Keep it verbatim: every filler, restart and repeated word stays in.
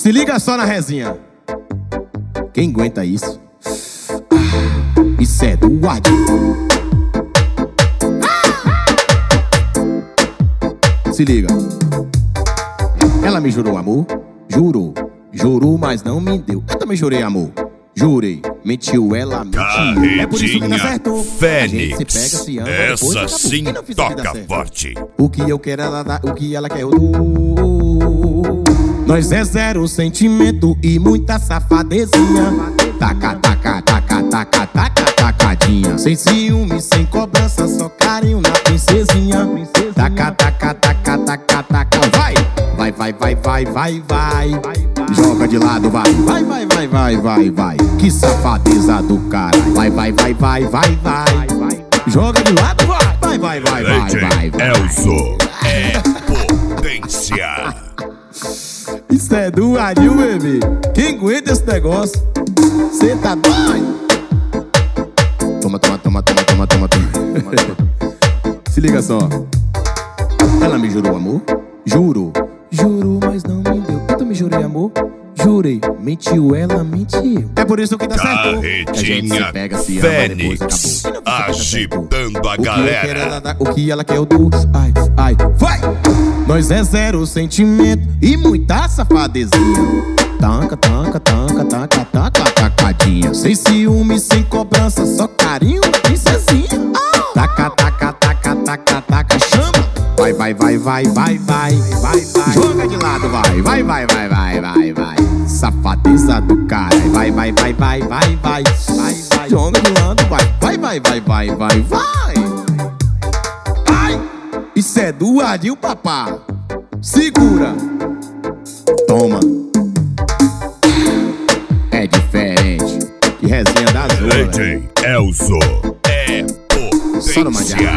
Se liga só na resinha. Quem aguenta isso? Isso é do Adil. Se liga. Ela me jurou amor, jurou, jurou, mas não me deu. Eu também jurei amor, jurei, mentiu, ela mentiu. Carretinha É por isso que dá certo. Fênix, se pega, se ama, essa depois sim toca certo. forte. O que eu quero ela dá, o que ela quer eu dou. Nós é zero sentimento e muita safadezinha. Taca, taca, taca, taca, taca, tacadinha. Sem ciúme, sem cobrança, só carinho na princesinha. Taca, taca, taca, taca, taca. Vai, vai, vai, vai, vai, vai, vai. Joga de lado, vai, vai, vai, vai, vai, vai, vai. Que safadeza do caralho. Vai, vai, vai, vai, vai, vai. Joga de lado, vai, vai, vai, vai, vai, vai, vai. Elzo é potência. Isso é do Adil, bebê. Quem aguenta esse negócio? Cê tá doido? Toma, toma, toma, toma, toma, toma, toma. Se liga só. Ela me jurou amor, jurou, jurou, mas não me deu. Eu também jurei amor, jurei, mentiu, ela mentiu. É por isso que dá certo. A gente se pega, se ama, Fênix, depois acabou. agitando a O que eu galera. quero ela dá, o que ela quer eu dou. Ai, ai, vai! Nós é zero sentimento e muita safadezinha. Tanca, tanca, tanca, tanca, tanca, tacadinha. Sem ciúme, sem cobrança, só carinho, princesinha. Taca, taca, taca, taca, taca, chama. Vai, vai, vai, vai, vai, vai, vai, vai. Joga de lado, vai, vai, vai, vai, vai, vai, vai. Safadeza do cara. Vai, vai, vai, vai, vai, vai, vai, vai. Joga de lado, vai, vai, vai, vai, vai, vai, vai. Ai, isso é do Adil, papá. Segura. Toma. É diferente. Que resenha da zona. D J Elzo é potência.